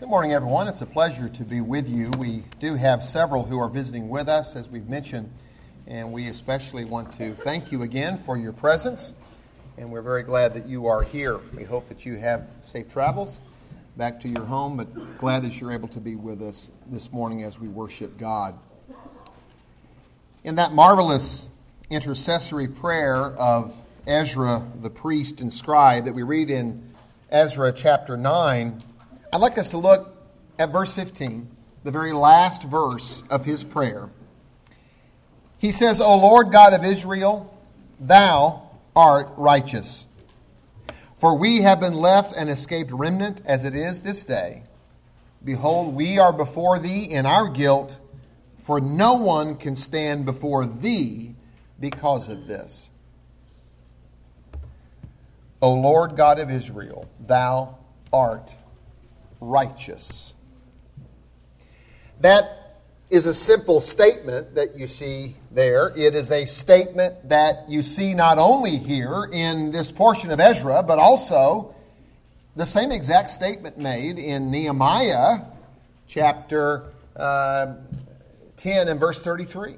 Good morning, everyone. It's a pleasure to be with you. We do have several who are visiting with us, as we've mentioned, and we especially want to thank you again for your presence, and we're very glad that you are here. We hope that you have safe travels back to your home, but glad that you're able to be with us this morning as we worship God. In that marvelous intercessory prayer of Ezra, the priest and scribe, that we read in Ezra chapter 9, I'd like us to look at verse 15, the very last verse of his prayer. He says, O Lord God of Israel, thou art righteous. For we have been left an escaped remnant as it is this day. Behold, we are before thee in our guilt, for no one can stand before thee because of this. O Lord God of Israel, thou art righteous. That is a simple statement that you see there. It is a statement that you see not only here in this portion of Ezra, but also the same exact statement made in Nehemiah chapter 10 and verse 33.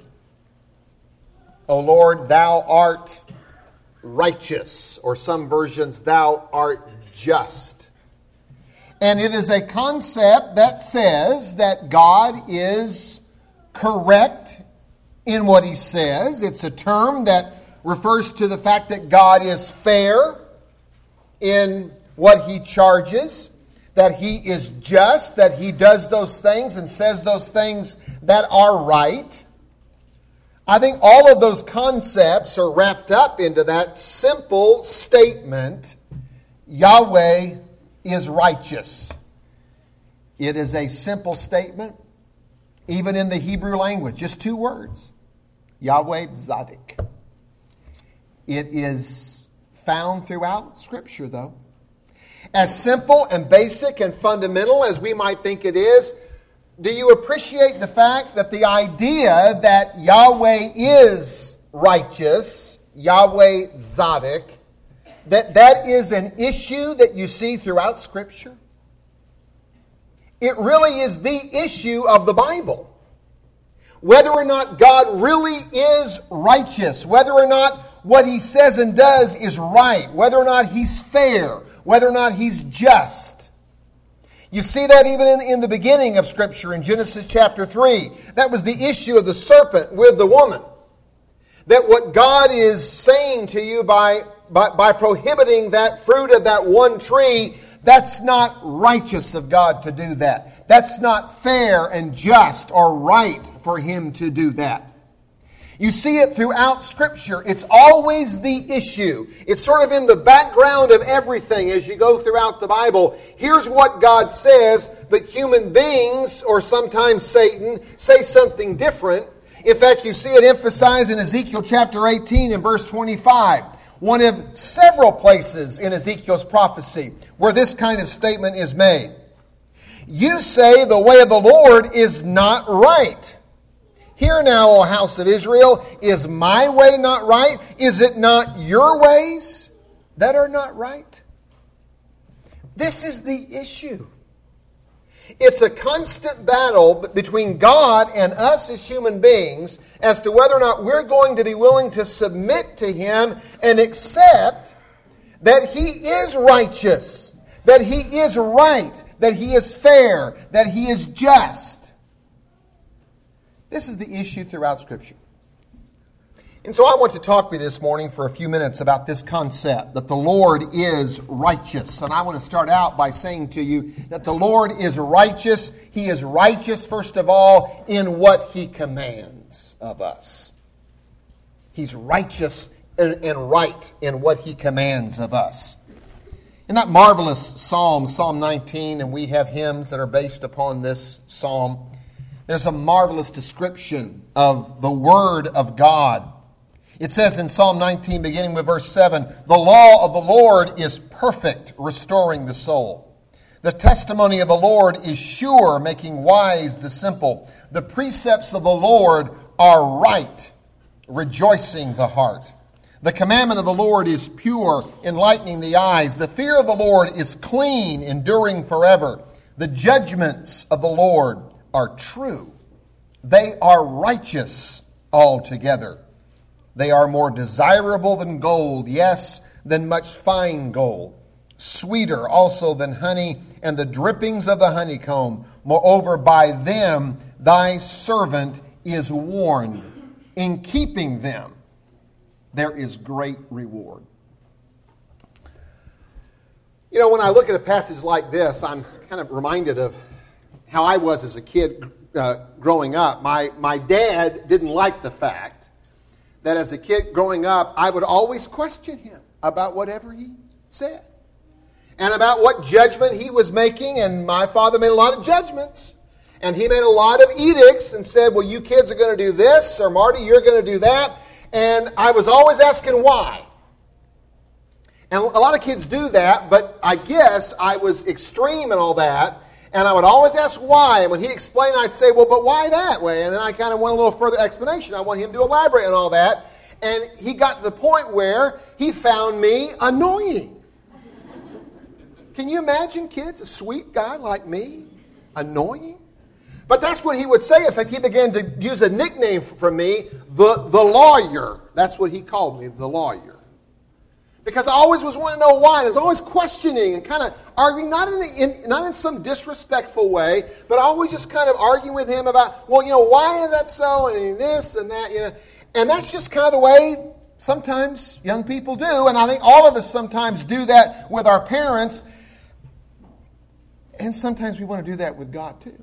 O Lord, thou art righteous, or some versions, thou art just. And it is a concept that says that God is correct in what he says. It's a term that refers to the fact that God is fair in what he charges, that he is just, that he does those things and says those things that are right. I think all of those concepts are wrapped up into that simple statement, Yahweh is righteous. It is a simple statement, even in the Hebrew language, just two words, Yahweh Zadik. It is found throughout Scripture, though. As simple and basic and fundamental as we might think it is, do you appreciate the fact that the idea that Yahweh is righteous, Yahweh Zadik, that is an issue that you see throughout Scripture? It really is the issue of the Bible. Whether or not God really is righteous, whether or not what he says and does is right, whether or not he's fair, whether or not he's just. You see that even in the beginning of Scripture in Genesis chapter 3. That was the issue of the serpent with the woman. That what God is saying to you by prohibiting that fruit of that one tree, that's not righteous of God to do that. That's not fair and just or right for him to do that. You see it throughout Scripture. It's always the issue. It's sort of in the background of everything as you go throughout the Bible. Here's what God says, but human beings, or sometimes Satan, say something different. In fact, you see it emphasized in Ezekiel chapter 18 and verse 25. One of several places in Ezekiel's prophecy where this kind of statement is made. You say the way of the Lord is not right. Hear now, O house of Israel, is my way not right? Is it not your ways that are not right? This is the issue. It's a constant battle between God and us as human beings as to whether or not we're going to be willing to submit to him and accept that he is righteous, that he is right, that he is fair, that he is just. This is the issue throughout Scripture. And so I want to talk with you this morning for a few minutes about this concept, that the Lord is righteous. And I want to start out by saying to you that the Lord is righteous. He is righteous, first of all, in what he commands of us. He's righteous and right in what he commands of us. In that marvelous psalm, Psalm 19, and we have hymns that are based upon this psalm, there's a marvelous description of the Word of God. It says in Psalm 19, beginning with verse 7, the law of the Lord is perfect, restoring the soul. The testimony of the Lord is sure, making wise the simple. The precepts of the Lord are right, rejoicing the heart. The commandment of the Lord is pure, enlightening the eyes. The fear of the Lord is clean, enduring forever. The judgments of the Lord are true. They are righteous altogether. They are more desirable than gold, yes, than much fine gold. Sweeter also than honey and the drippings of the honeycomb. Moreover, by them thy servant is warned. In keeping them, there is great reward. You know, when I look at a passage like this, I'm kind of reminded of how I was as a kid growing up. My dad didn't like the fact that as a kid growing up, I would always question him about whatever he said and about what judgment he was making. And my father made a lot of judgments. And he made a lot of edicts and said, well, you kids are going to do this, or Marty, you're going to do that. And I was always asking why. And a lot of kids do that, but I guess I was extreme and all that. And I would always ask why. And when he'd explain, I'd say, well, but why that way? And then I kind of want a little further explanation. I want him to elaborate on all that. And he got to the point where he found me annoying. Can you imagine, kids, a sweet guy like me, annoying? But that's what he would say. In fact, he began to use a nickname for me, the lawyer. That's what he called me, the lawyer. Because I always was wanting to know why. And I was always questioning and kind of arguing, not in some disrespectful way, but always just kind of arguing with him about, well, you know, why is that so? And this and that, you know. And that's just kind of the way sometimes young people do. And I think all of us sometimes do that with our parents. And sometimes we want to do that with God too.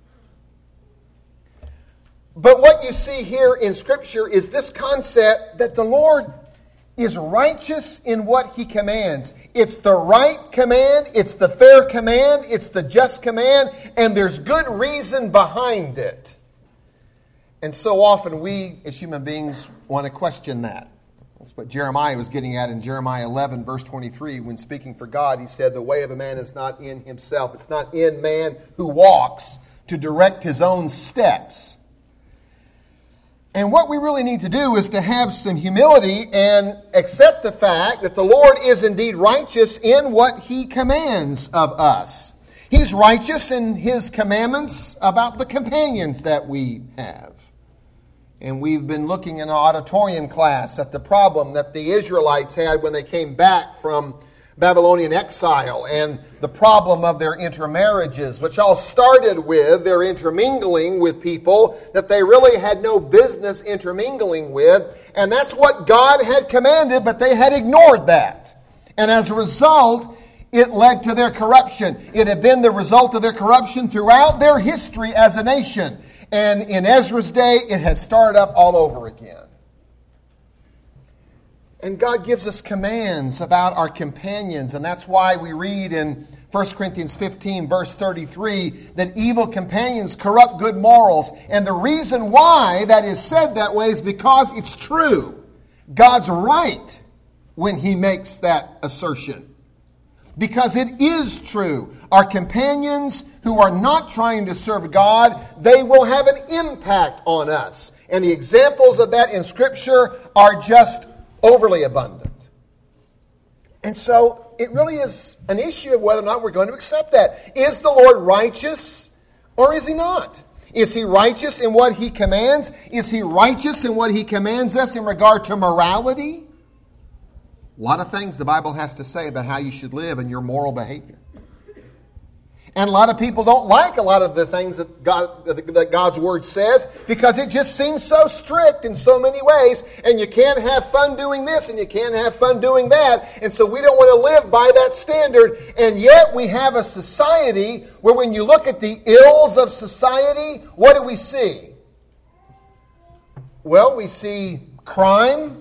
But what you see here in Scripture is this concept that the Lord is righteous in what He commands. It's the right command, it's the fair command, it's the just command, and there's good reason behind it. And so often we, as human beings, want to question that. That's what Jeremiah was getting at in Jeremiah 11, verse 23. When speaking for God, he said, the way of a man is not in himself. It's not in man who walks to direct his own steps. And what we really need to do is to have some humility and accept the fact that the Lord is indeed righteous in what He commands of us. He's righteous in His commandments about the companions that we have. And we've been looking in our auditorium class at the problem that the Israelites had when they came back from Babylonian exile and the problem of their intermarriages, which all started with their intermingling with people that they really had no business intermingling with. And that's what God had commanded, but they had ignored that. And as a result, it led to their corruption. It had been the result of their corruption throughout their history as a nation. And in Ezra's day, it had started up all over again. And God gives us commands about our companions. And that's why we read in 1 Corinthians 15, verse 33, that evil companions corrupt good morals. And the reason why that is said that way is because it's true. God's right when He makes that assertion. Because it is true. Our companions who are not trying to serve God, they will have an impact on us. And the examples of that in Scripture are just overly abundant. And so it really is an issue of whether or not we're going to accept that. Is the Lord righteous or is He not? Is He righteous in what He commands? Is He righteous in what He commands us in regard to morality? A lot of things the Bible has to say about how you should live and your moral behavior. And a lot of people don't like a lot of the things that God's Word says because it just seems so strict in so many ways. And you can't have fun doing this and you can't have fun doing that. And so we don't want to live by that standard. And yet we have a society where when you look at the ills of society, what do we see? Well, we see crime.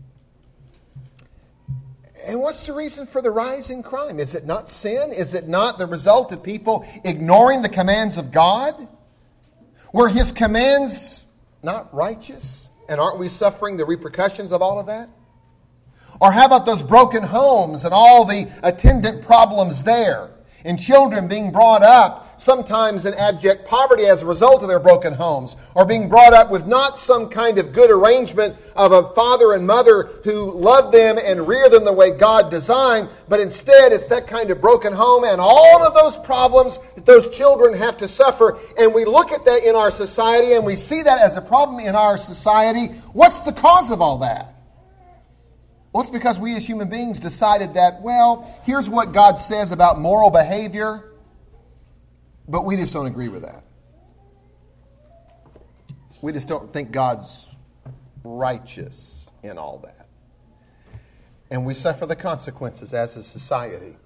And what's the reason for the rise in crime? Is it not sin? Is it not the result of people ignoring the commands of God? Were His commands not righteous? And aren't we suffering the repercussions of all of that? Or how about those broken homes and all the attendant problems there? And children being brought up up sometimes in abject poverty as a result of their broken homes, or being brought up with not some kind of good arrangement of a father and mother who love them and rear them the way God designed, but instead it's that kind of broken home and all of those problems that those children have to suffer. And we look at that in our society and we see that as a problem in our society. What's the cause of all that? Well, it's because we as human beings decided that, well, here's what God says about moral behavior, but we just don't agree with that. We just don't think God's righteous in all that. And we suffer the consequences as a society.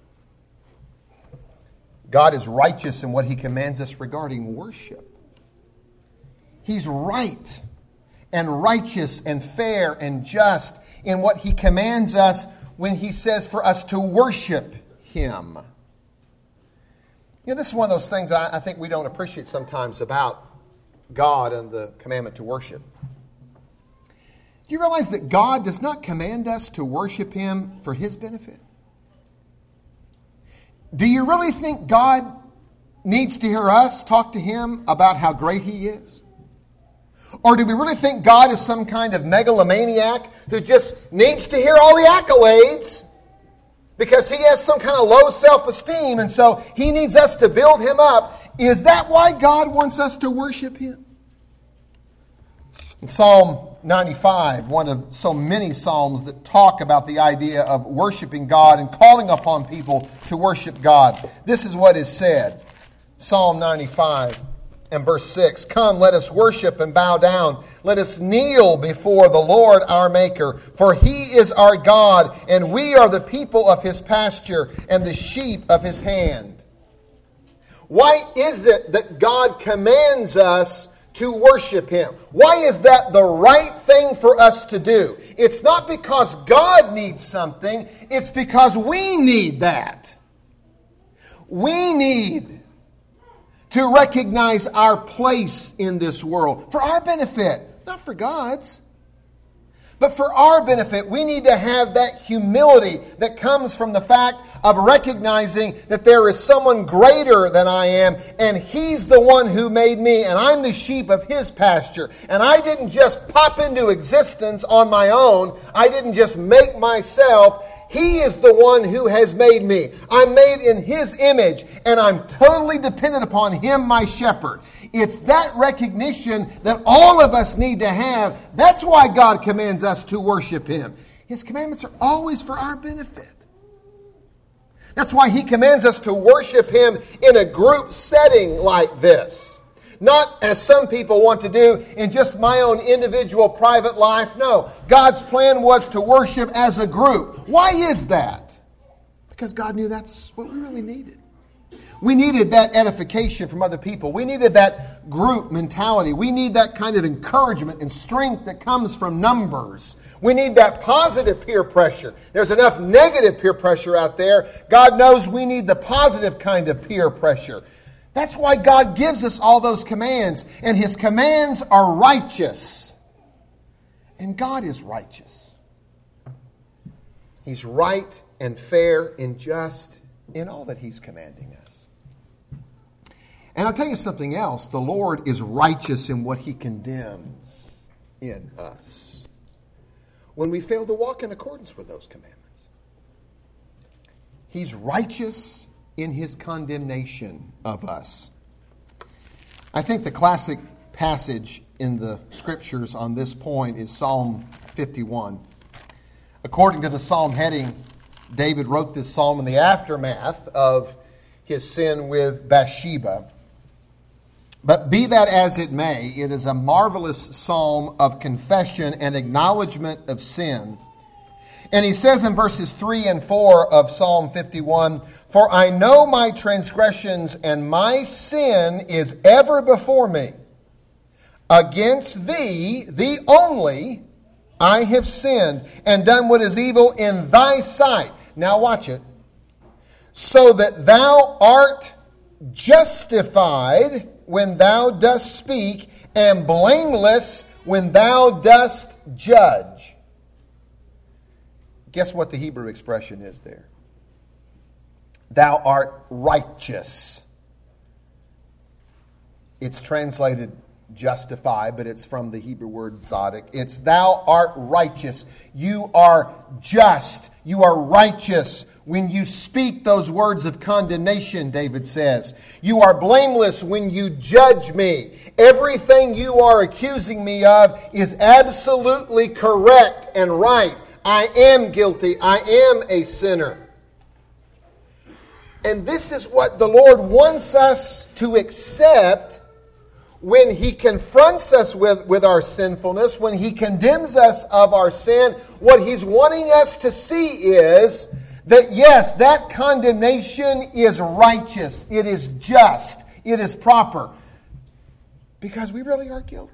God is righteous in what He commands us regarding worship. He's right and righteous and fair and just in what He commands us when He says for us to worship Him. You know, this is one of those things I think we don't appreciate sometimes about God and the commandment to worship. Do you realize that God does not command us to worship Him for His benefit? Do you really think God needs to hear us talk to Him about how great He is? Or do we really think God is some kind of megalomaniac who just needs to hear all the accolades because He has some kind of low self-esteem and so He needs us to build Him up? Is that why God wants us to worship Him? In Psalm 95, one of so many psalms that talk about the idea of worshiping God and calling upon people to worship God, this is what is said. Psalm 95. And verse 6, "Come, let us worship and bow down. Let us kneel before the Lord our Maker. For He is our God, and we are the people of His pasture and the sheep of His hand." Why is it that God commands us to worship Him? Why is that the right thing for us to do? It's not because God needs something. It's because we need that. We need to recognize our place in this world for our benefit, not for God's. But for our benefit, we need to have that humility that comes from the fact of recognizing that there is someone greater than I am, and He's the one who made me, and I'm the sheep of His pasture. And I didn't just pop into existence on my own. I didn't just make myself. He is the one who has made me. I'm made in His image, and I'm totally dependent upon Him, my shepherd. It's that recognition that all of us need to have. That's why God commands us to worship Him. His commandments are always for our benefit. That's why He commands us to worship Him in a group setting like this. Not as some people want to do in just my own individual private life. No, God's plan was to worship as a group. Why is that? Because God knew that's what we really needed. We needed that edification from other people. We needed that group mentality. We need that kind of encouragement and strength that comes from numbers. We need that positive peer pressure. There's enough negative peer pressure out there. God knows we need the positive kind of peer pressure. That's why God gives us all those commands. And His commands are righteous. And God is righteous. He's right and fair and just in all that He's commanding us. And I'll tell you something else. The Lord is righteous in what He condemns in us when we fail to walk in accordance with those commandments. He's righteous in His condemnation of us. I think the classic passage in the Scriptures on this point is Psalm 51. According to the psalm heading, David wrote this psalm in the aftermath of his sin with Bathsheba. But be that as it may, it is a marvelous psalm of confession and acknowledgement of sin. And he says in verses 3 and 4 of Psalm 51, "For I know my transgressions, and my sin is ever before me. Against thee, thee only, I have sinned, and done what is evil in thy sight." Now watch it. "So that thou art justified when thou dost speak, and blameless when thou dost judge." Guess what the Hebrew expression is there? Thou art righteous It's translated justify, but it's from the Hebrew word tzaddik. It's thou art righteous. You are just. You are righteous when you speak those words of condemnation, David says. You are blameless when you judge me. Everything you are accusing me of is absolutely correct and right. I am guilty. I am a sinner. And this is what the Lord wants us to accept when He confronts us with our sinfulness, when He condemns us of our sin. What He's wanting us to see is that, yes, that condemnation is righteous, it is just, it is proper, because we really are guilty.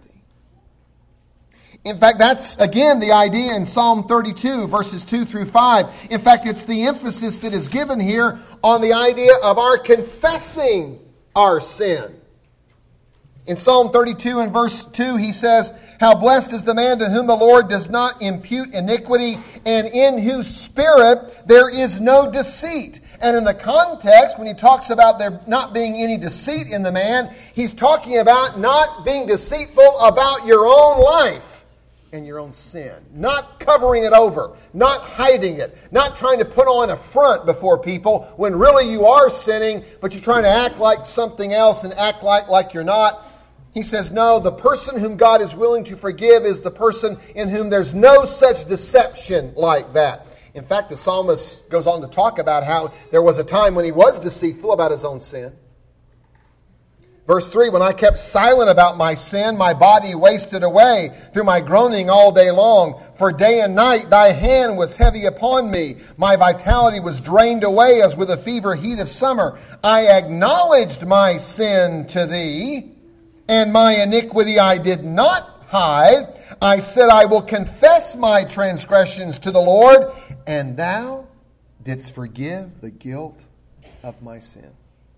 In fact, that's, again, the idea in Psalm 32, verses 2 through 5. In fact, it's the emphasis that is given here on the idea of our confessing our sin. In Psalm 32 and verse 2, he says, how blessed is the man to whom the Lord does not impute iniquity, and in whose spirit there is no deceit. And in the context, when he talks about there not being any deceit in the man, he's talking about not being deceitful about your own life and your own sin. Not covering it over, not hiding it, not trying to put on a front before people when really you are sinning, but you're trying to act like something else and act like you're not. He says, no, the person whom God is willing to forgive is the person in whom there's no such deception like that. In fact, the psalmist goes on to talk about how there was a time when he was deceitful about his own sin. Verse 3, when I kept silent about my sin, my body wasted away through my groaning all day long. For day and night thy hand was heavy upon me. My vitality was drained away as with a fever heat of summer. I acknowledged my sin to thee, and my iniquity I did not hide. I said, I will confess my transgressions to the Lord, and thou didst forgive the guilt of my sin.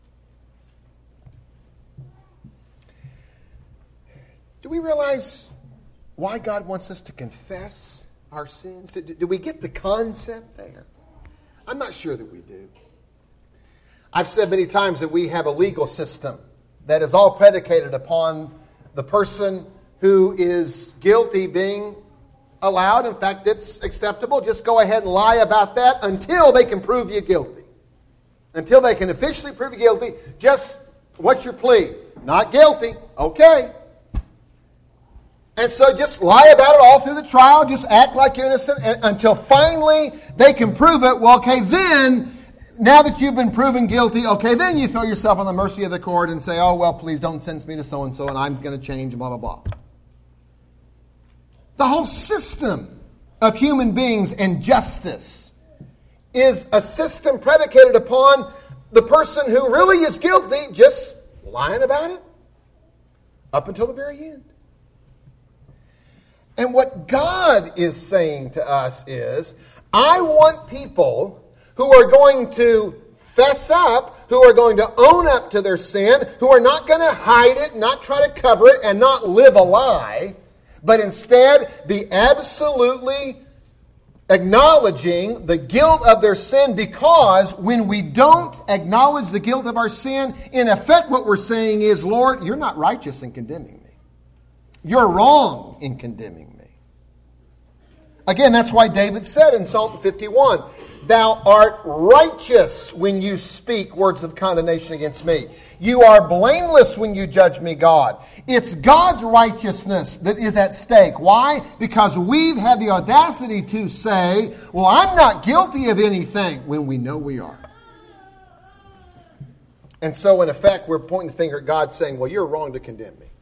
Do we realize why God wants us to confess our sins? Do we get the concept there? I'm not sure that we do. I've said many times that we have a legal system that is all predicated upon the person who is guilty being allowed. In fact, it's acceptable. Just go ahead and lie about that until they can prove you guilty. Until they can officially prove you guilty. Just, what's your plea? Not guilty. Okay. And so just lie about it all through the trial. Just act like you're innocent until finally they can prove it. Well, okay, then, now that you've been proven guilty, okay, then you throw yourself on the mercy of the court and say, oh, well, please don't sentence me to so-and-so and I'm going to change, blah, blah, blah. The whole system of human beings and justice is a system predicated upon the person who really is guilty just lying about it up until the very end. And what God is saying to us is, I want people who are going to fess up, who are going to own up to their sin, who are not going to hide it, not try to cover it, and not live a lie, but instead be absolutely acknowledging the guilt of their sin, because when we don't acknowledge the guilt of our sin, in effect what we're saying is, Lord, you're not righteous in condemning me. You're wrong in condemning me. Again, that's why David said in Psalm 51, thou art righteous when you speak words of condemnation against me. You are blameless when you judge me, God. It's God's righteousness that is at stake. Why? Because we've had the audacity to say, well, I'm not guilty of anything, when we know we are. And so, in effect, we're pointing the finger at God saying, well, you're wrong to condemn me.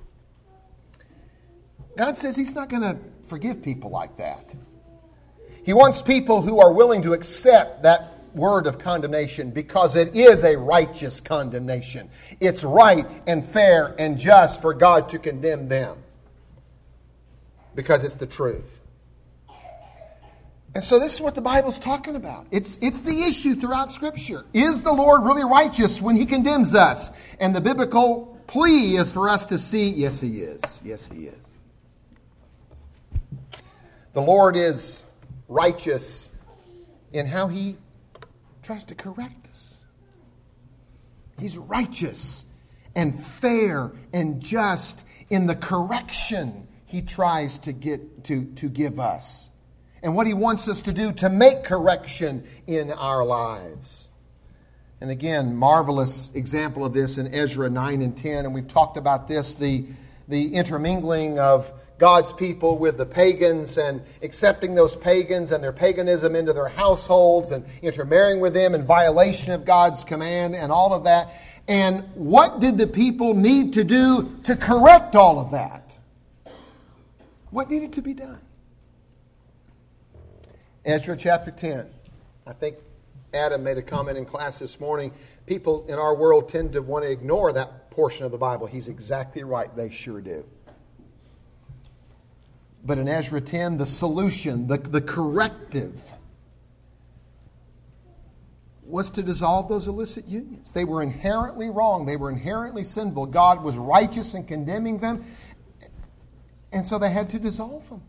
God says He's not going to forgive people like that. He wants people who are willing to accept that word of condemnation because it is a righteous condemnation. It's right and fair and just for God to condemn them because it's the truth. And so this is what the Bible's talking about. It's the issue throughout Scripture. Is the Lord really righteous when He condemns us? And the biblical plea is for us to see, yes, He is. Yes, He is. The Lord is righteous in how He tries to correct us. He's righteous and fair and just in the correction He tries to give us. And what He wants us to do to make correction in our lives. And again, marvelous example of this in Ezra 9 and 10. And we've talked about this, the intermingling of God's people with the pagans and accepting those pagans and their paganism into their households and intermarrying with them in violation of God's command and all of that. And what did the people need to do to correct all of that? What needed to be done? Ezra chapter 10. I think Adam made a comment in class this morning. People in our world tend to want to ignore that portion of the Bible. He's exactly right. They sure do. But in Ezra 10, the solution, the corrective, was to dissolve those illicit unions. They were inherently wrong. They were inherently sinful. God was righteous in condemning them. And so they had to dissolve them.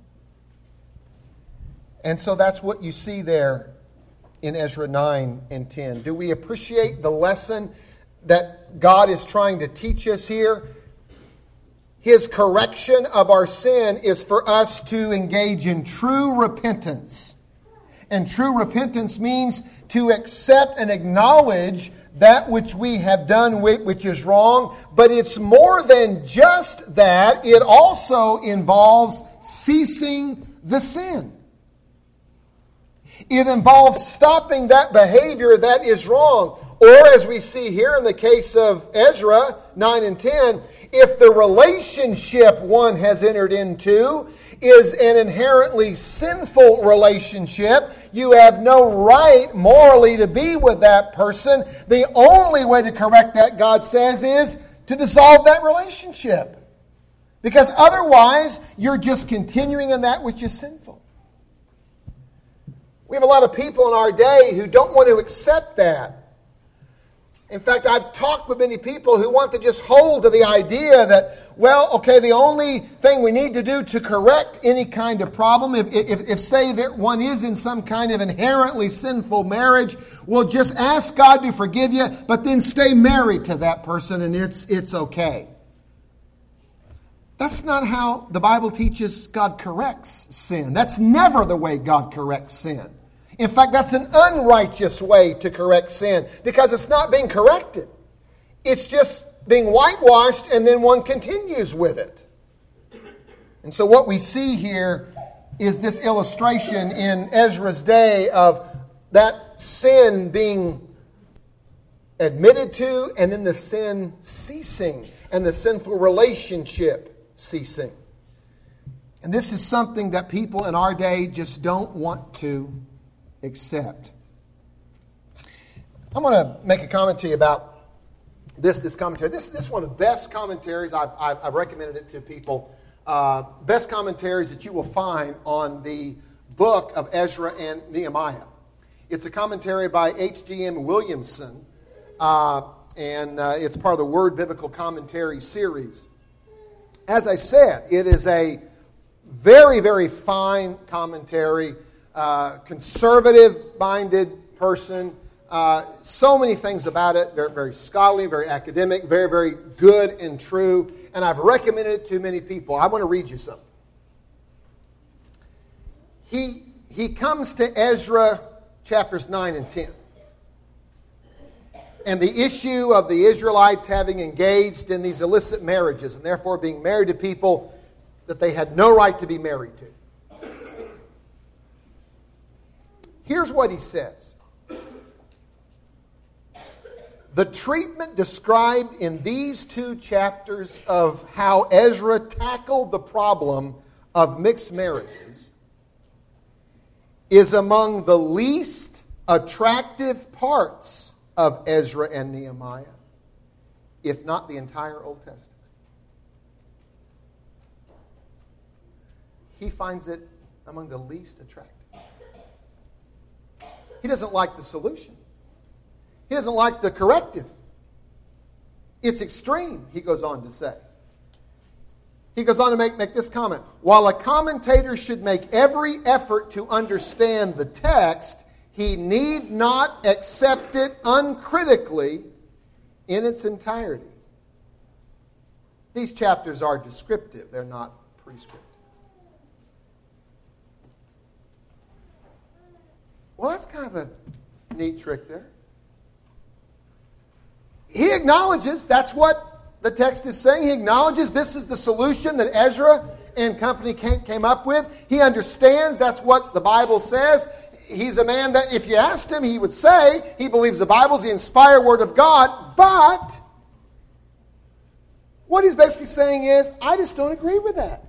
And so that's what you see there in Ezra 9 and 10. Do we appreciate the lesson that God is trying to teach us here? His correction of our sin is for us to engage in true repentance. And true repentance means to accept and acknowledge that which we have done which is wrong. But it's more than just that. It also involves ceasing the sin. It involves stopping that behavior that is wrong. Or as we see here in the case of Ezra 9 and 10, if the relationship one has entered into is an inherently sinful relationship, you have no right morally to be with that person. The only way to correct that, God says, is to dissolve that relationship. Because otherwise, you're just continuing in that which is sinful. We have a lot of people in our day who don't want to accept that. In fact, I've talked with many people who want to just hold to the idea that, well, okay, the only thing we need to do to correct any kind of problem, if say that one is in some kind of inherently sinful marriage, we'll just ask God to forgive you, but then stay married to that person and it's okay. That's not how the Bible teaches God corrects sin. That's never the way God corrects sin. In fact, that's an unrighteous way to correct sin because it's not being corrected. It's just being whitewashed and then one continues with it. And so what we see here is this illustration in Ezra's day of that sin being admitted to and then the sin ceasing and the sinful relationship ceasing. And this is something that people in our day just don't want to accept. I'm going to make a comment to you about this commentary. This is one of the best commentaries. I've recommended it to people. Best commentaries that you will find on the book of Ezra and Nehemiah. It's a commentary by H.G.M. Williamson, and it's part of the Word Biblical Commentary series. As I said, it is a very, very fine commentary. Conservative-minded person. So many things about it. Very, very scholarly, very academic, very, very good and true. And I've recommended it to many people. I want to read you something. He comes to Ezra chapters 9 and 10. And the issue of the Israelites having engaged in these illicit marriages and therefore being married to people that they had no right to be married to. Here's what he says. The treatment described in these 2 chapters of how Ezra tackled the problem of mixed marriages is among the least attractive parts of Ezra and Nehemiah, if not the entire Old Testament. He finds it among the least attractive. He doesn't like the solution. He doesn't like the corrective. It's extreme, he goes on to say. He goes on to make this comment. While a commentator should make every effort to understand the text, he need not accept it uncritically in its entirety. These chapters are descriptive. They're not prescriptive. Well, that's kind of a neat trick there. He acknowledges that's what the text is saying. He acknowledges this is the solution that Ezra and company came up with. He understands that's what the Bible says. He's a man that if you asked him, he would say he believes the Bible's the inspired word of God. But what he's basically saying is, I just don't agree with that.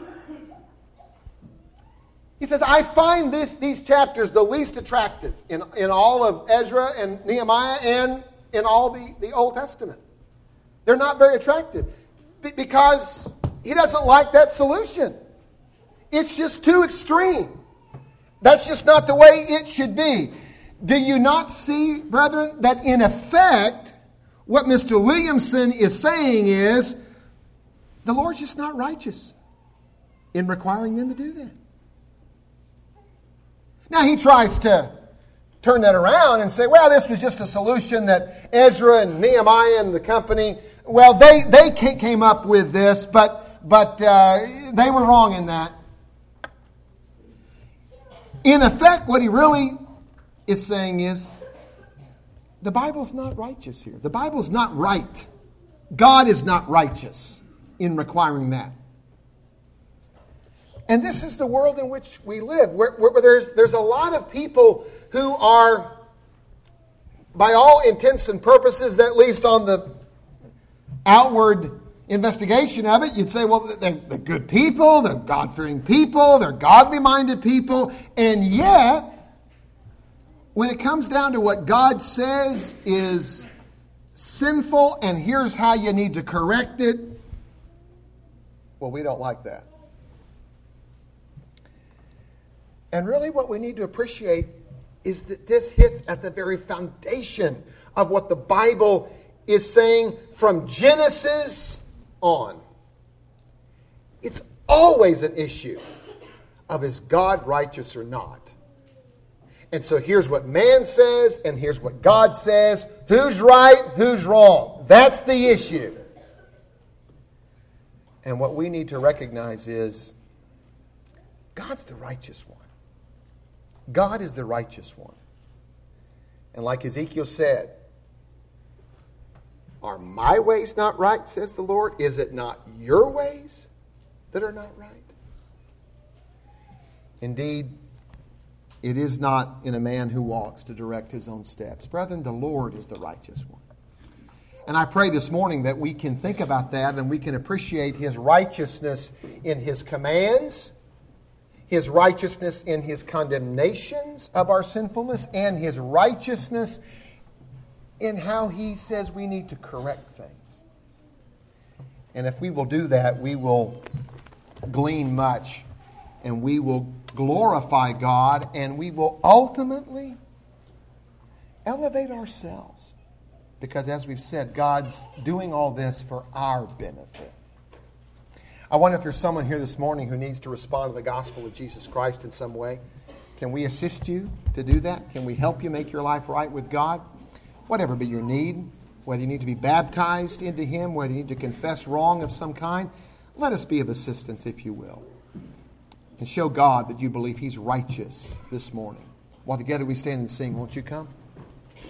He says, I find these chapters the least attractive in all of Ezra and Nehemiah and in all the Old Testament. They're not very attractive because he doesn't like that solution. It's just too extreme. That's just not the way it should be. Do you not see, brethren, that in effect, what Mr. Williamson is saying is, the Lord's just not righteous in requiring them to do that. Now he tries to turn that around and say, well, this was just a solution that Ezra and Nehemiah and the company, well, they came up with this, but they were wrong in that. In effect, what he really is saying is, the Bible's not righteous here. The Bible's not right. God is not righteous in requiring that. And this is the world in which we live, where there's a lot of people who are, by all intents and purposes, at least on the outward investigation of it, you'd say, well, they're good people, they're God-fearing people, they're godly-minded people, and yet, when it comes down to what God says is sinful and here's how you need to correct it, well, we don't like that. And really what we need to appreciate is that this hits at the very foundation of what the Bible is saying from Genesis on. It's always an issue of is God righteous or not. And so here's what man says and here's what God says. Who's right? Who's wrong? That's the issue. And what we need to recognize is God's the righteous one. God is the righteous one. And like Ezekiel said, are my ways not right, says the Lord? Is it not your ways that are not right? Indeed, it is not in a man who walks to direct his own steps. Brethren, the Lord is the righteous one. And I pray this morning that we can think about that and we can appreciate His righteousness in His commands, His righteousness in His condemnations of our sinfulness, and His righteousness in how He says we need to correct things. And if we will do that, we will glean much, and we will glorify God, and we will ultimately elevate ourselves. Because as we've said, God's doing all this for our benefit. I wonder if there's someone here this morning who needs to respond to the gospel of Jesus Christ in some way. Can we assist you to do that? Can we help you make your life right with God? Whatever be your need, whether you need to be baptized into Him, whether you need to confess wrong of some kind, let us be of assistance, if you will. And show God that you believe He's righteous this morning. While together we stand and sing, won't you come?